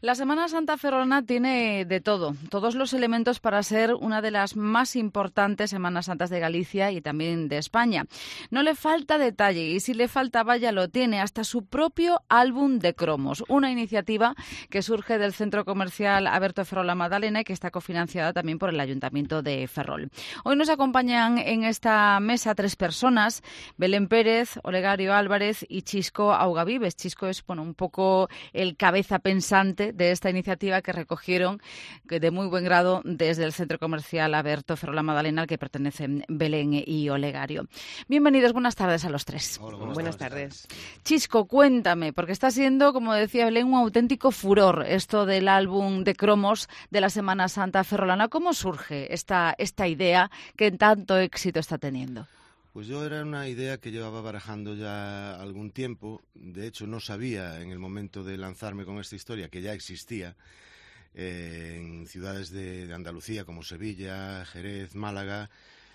La Semana Santa ferrolana tiene de todo, todos los elementos para ser una de las más importantes Semanas Santas de Galicia y también de España. No le falta detalle y si le faltaba ya lo tiene, hasta su propio álbum de cromos, una iniciativa que surge del Centro Comercial Aberto de Ferrol La Madalena y que está cofinanciada también por el Ayuntamiento de Ferrol. Hoy nos acompañan en esta mesa 3 personas, Belén Pérez, Olegario Álvarez y Chisco Augavives. Chisco es un poco el cabeza pensante de esta iniciativa que recogieron de muy buen grado desde el Centro Comercial Aberto Ferrol La Madalena, al que pertenecen Belén y Olegario. Bienvenidos, buenas tardes a los 3. Hola, buenas tardes. Chisco, cuéntame, porque está siendo, como decía Belén, un auténtico furor esto del álbum de cromos de la Semana Santa ferrolana. ¿Cómo surge esta idea que tanto éxito está teniendo? Pues yo era una idea que llevaba barajando ya algún tiempo. De hecho, no sabía en el momento de lanzarme con esta historia que ya existía en ciudades de Andalucía como Sevilla, Jerez, Málaga,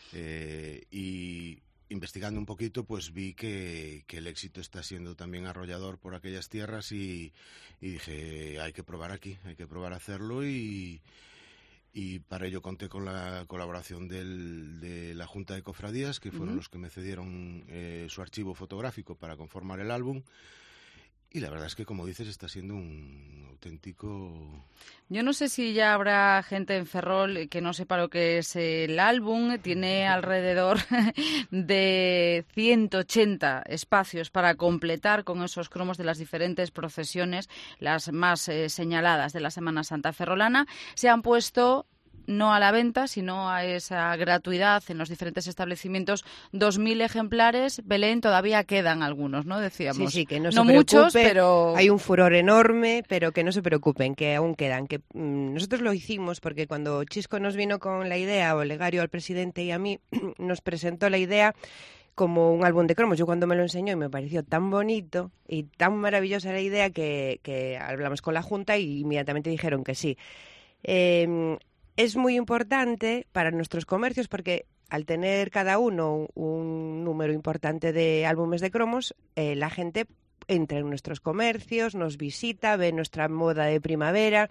y investigando un poquito pues vi que el éxito está siendo también arrollador por aquellas tierras y dije, hay que probar aquí, hay que probar a hacerlo y para ello conté con la colaboración de la Junta de Cofradías, que fueron los que me cedieron su archivo fotográfico para conformar el álbum. Y la verdad es que, como dices, está siendo un auténtico... Yo no sé si ya habrá gente en Ferrol que no sepa lo que es el álbum. Tiene alrededor de 180 espacios para completar con esos cromos de las diferentes procesiones, las más señaladas de la Semana Santa ferrolana. Se han puesto... no a la venta, sino a esa gratuidad en los diferentes establecimientos, 2.000 ejemplares. Belén, todavía quedan algunos, ¿no? Decíamos. Sí, que no se muchos, pero... Hay un furor enorme, pero que no se preocupen, que aún quedan. Que nosotros lo hicimos porque cuando Chisco nos vino con la idea, o Olegario al presidente y a mí, nos presentó la idea como un álbum de cromos. Yo cuando me lo enseñó y me pareció tan bonito y tan maravillosa la idea que hablamos con la Junta y inmediatamente dijeron que sí. Es muy importante para nuestros comercios porque al tener cada uno un número importante de álbumes de cromos, la gente entra en nuestros comercios, nos visita, ve nuestra moda de primavera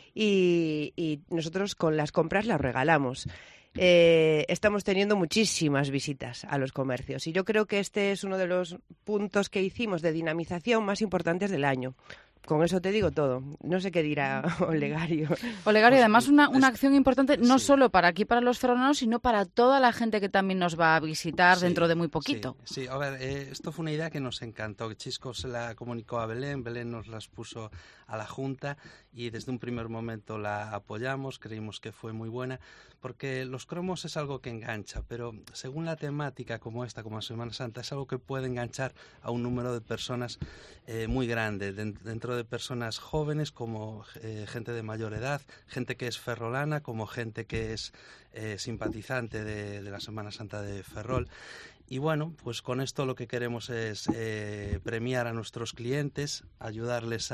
y nosotros con las compras las regalamos. Estamos teniendo muchísimas visitas a los comercios y yo creo que este es uno de los puntos que hicimos de dinamización más importantes del año. Con eso te digo todo. No sé qué dirá Olegario. Olegario, además una acción importante no solo para aquí, para los ferrolanos, sino para toda la gente que también nos va a visitar dentro de muy poquito. Sí, a ver, esto fue una idea que nos encantó. Chisco se la comunicó a Belén, Belén nos las puso a la Junta y desde un primer momento la apoyamos, creímos que fue muy buena, porque los cromos es algo que engancha, pero según la temática como esta, como Semana Santa, es algo que puede enganchar a un número de personas muy grande, dentro de personas jóvenes como gente de mayor edad, gente que es ferrolana como gente que es simpatizante de la Semana Santa de Ferrol. Y bueno, pues con esto lo que queremos es premiar a nuestros clientes, ayudarles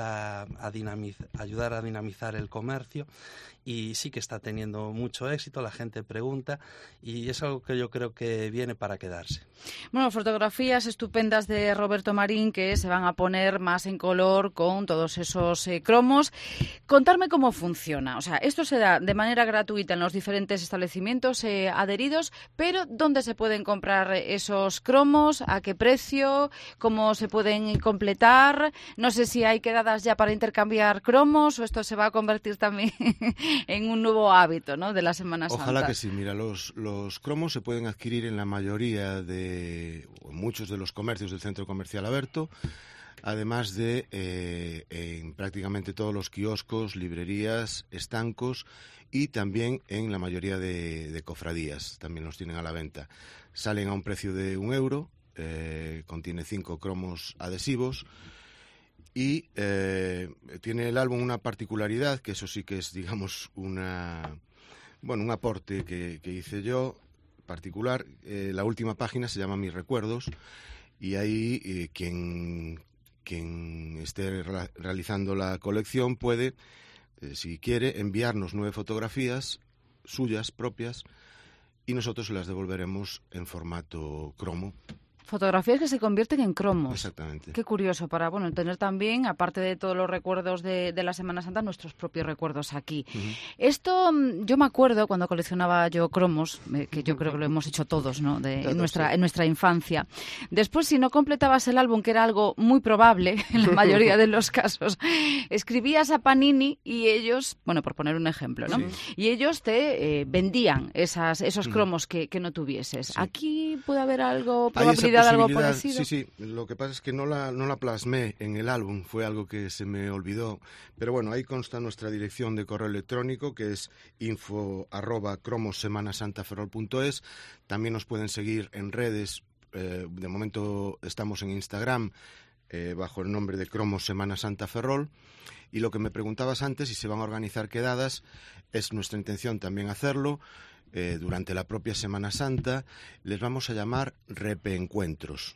ayudar a dinamizar el comercio y sí que está teniendo mucho éxito, la gente pregunta y es algo que yo creo que viene para quedarse. Bueno, fotografías estupendas de Roberto Marín que se van a poner más en color con todos esos cromos. Contarme cómo funciona. O sea, esto se da de manera gratuita en los diferentes establecimientos adheridos, pero ¿dónde se pueden comprar esos cromos? ¿A qué precio? ¿Cómo se pueden completar? No sé si hay quedadas ya para intercambiar cromos o esto se va a convertir también en un nuevo hábito, ¿no?, de la Semana Santa. Ojalá que sí. Mira, los cromos se pueden adquirir en la mayoría o en muchos de los comercios del Centro Comercial Aberto, además de en prácticamente todos los kioscos, librerías, estancos y también en la mayoría de cofradías, también los tienen a la venta. Salen a un precio de €1, contiene 5 cromos adhesivos y tiene el álbum una particularidad, que eso sí que es, digamos, un aporte que hice yo, particular. La última página se llama Mis Recuerdos y ahí quien esté realizando la colección puede, si quiere, enviarnos 9 fotografías suyas propias y nosotros se las devolveremos en formato cromo Fotografías que se convierten en cromos. Exactamente. Qué curioso, para tener también, aparte de todos los recuerdos de la Semana Santa, nuestros propios recuerdos aquí. Esto, yo me acuerdo cuando coleccionaba yo cromos, que yo creo que lo hemos hecho todos, ¿no? En nuestra infancia. Después, si no completabas el álbum, que era algo muy probable en la mayoría de los casos, escribías a Panini y ellos, por poner un ejemplo, ¿no? Sí. Y ellos te vendían esos cromos que no tuvieses. Sí. Aquí puede haber algo, probabilidad de algo parecido. Sí, lo que pasa es que no la plasmé en el álbum, fue algo que se me olvidó, pero ahí consta nuestra dirección de correo electrónico, que es info@cromossemanasantaferrol.es. También nos pueden seguir en redes, de momento estamos en Instagram, bajo el nombre de Cromos Semana Santa Ferrol. Y lo que me preguntabas antes, si se van a organizar quedadas, es nuestra intención también hacerlo. Durante la propia Semana Santa les vamos a llamar repeencuentros.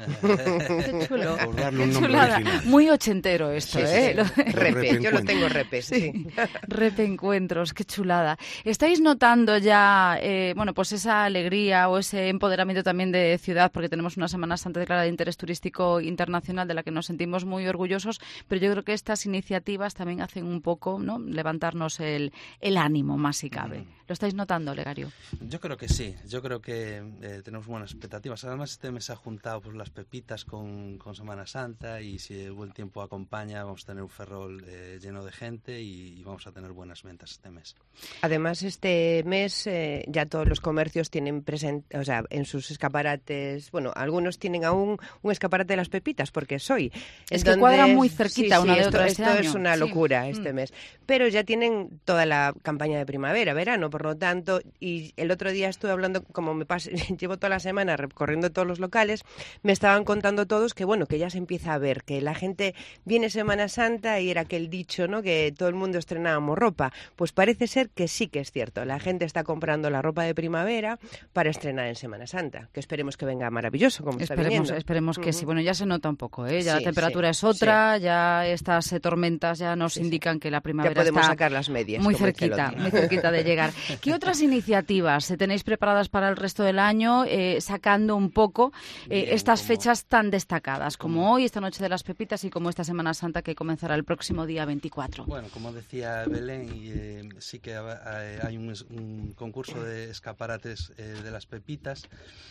Qué chulo. Por darle un nombre original. Muy ochentero esto, ¿eh? Repe, yo lo tengo repes. Sí. Repeencuentros, qué chulada. ¿Estáis notando ya, pues esa alegría o ese empoderamiento también de ciudad? Porque tenemos una Semana Santa declarada de interés turístico internacional de la que nos sentimos muy orgullosos, pero yo creo que estas iniciativas también hacen un poco, ¿no?, levantarnos el ánimo, más si cabe. ¿Lo estáis notando, Olegario? Yo creo que sí. Yo creo que tenemos buenas expectativas. Además, este mes ha juntado las pepitas con Semana Santa, y si el buen tiempo acompaña vamos a tener un Ferrol lleno de gente y vamos a tener buenas ventas este mes. Además, este mes ya todos los comercios tienen en sus escaparates, algunos tienen aún un escaparate de las pepitas, porque es hoy. Es que cuadra muy cerquita una de otra este año. Esto es una locura este mes. Pero ya tienen toda la campaña de primavera, verano, por lo tanto, y el otro día estuve hablando, como llevo toda la semana recorriendo todos los locales, me estaban contando todos que ya se empieza a ver, que la gente viene Semana Santa y era aquel dicho, ¿no?, que todo el mundo estrenábamos ropa. Pues parece ser que sí que es cierto. La gente está comprando la ropa de primavera para estrenar en Semana Santa, que esperemos que venga maravilloso, como está viniendo. Esperemos que sí. Ya se nota un poco, ¿eh? Ya la temperatura es otra, ya estas tormentas ya nos indican que la primavera ya podemos está sacar las medias, muy cerquita de llegar. ¿Qué otras iniciativas tenéis preparadas para el resto del año, sacando un poco estas fechas tan destacadas, como hoy, esta Noche de las Pepitas, y como esta Semana Santa que comenzará el próximo día 24? Bueno, como decía Belén, sí que hay un concurso de escaparates de las pepitas.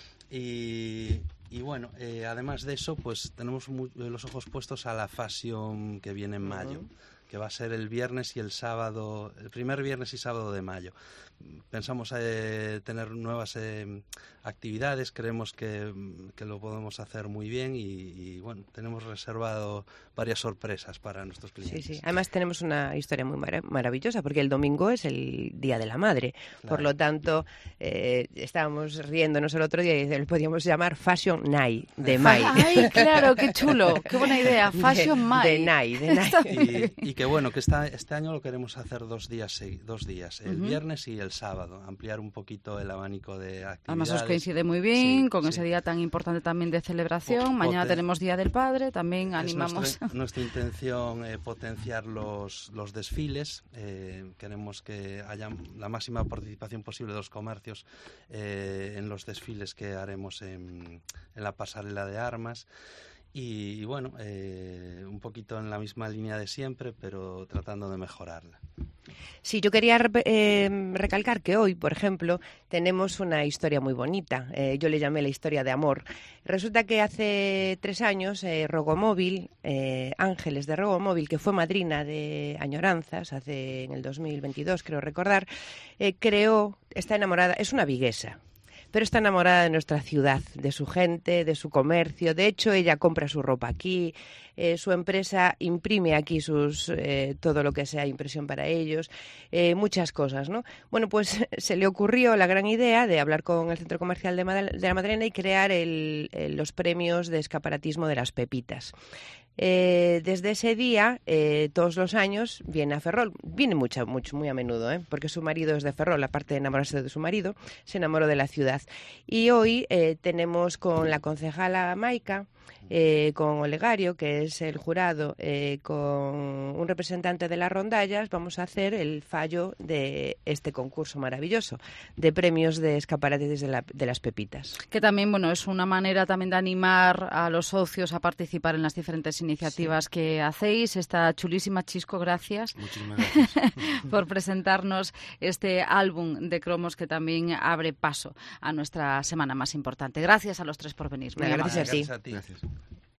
Y además de eso, pues tenemos los ojos puestos a la Fashion que viene en mayo, que va a ser el viernes y el sábado, el primer viernes y sábado de mayo. Pensamos tener nuevas actividades, creemos que lo podemos hacer muy bien y tenemos reservado varias sorpresas para nuestros clientes. Sí. Además tenemos una historia muy maravillosa, porque el domingo es el Día de la Madre. Claro. Por lo tanto, estábamos riéndonos el otro día y le podíamos llamar Fashion Night de May. ¡Ay, claro! ¡Qué chulo! ¡Qué buena idea! Fashion May. De Night. Y que este año lo queremos hacer 2 días, el viernes y el sábado, ampliar un poquito el abanico de actividades. Además os coincide muy bien con ese día tan importante también de celebración. Mañana tenemos Día del Padre, también animamos. Nuestra intención potenciar los desfiles. Queremos que haya la máxima participación posible de los comercios en los desfiles que haremos en la pasarela de armas. Y un poquito en la misma línea de siempre, pero tratando de mejorarla. Sí, yo quería recalcar que hoy, por ejemplo, tenemos una historia muy bonita. Yo le llamé la historia de amor. Resulta que hace 3 años Rogomóvil, Ángeles de Rogomóvil, que fue madrina de Añoranzas, en el 2022, creo recordar, está enamorada, es una viguesa, pero está enamorada de nuestra ciudad, de su gente, de su comercio. De hecho, ella compra su ropa aquí, su empresa imprime aquí todo lo que sea impresión para ellos, muchas cosas, ¿no? Bueno, pues se le ocurrió la gran idea de hablar con el Centro Comercial de la Madalena y crear los premios de escaparatismo de las pepitas. Desde ese día, todos los años, viene a Ferrol. Viene muy a menudo, porque su marido es de Ferrol. Aparte de enamorarse de su marido, se enamoró de la ciudad. Y hoy tenemos con la concejala Maica, con Olegario, que es el jurado, con un representante de las rondallas, vamos a hacer el fallo de este concurso maravilloso de premios de escaparates de las pepitas. Que también, bueno, es una manera también de animar a los socios a participar en las diferentes iniciativas que hacéis. Está chulísima, Chisco, gracias. Muchísimas gracias. Por presentarnos este álbum de cromos que también abre paso a nuestra semana más importante. Gracias a los tres por venir. Gracias a ti. Gracias a ti. Gracias.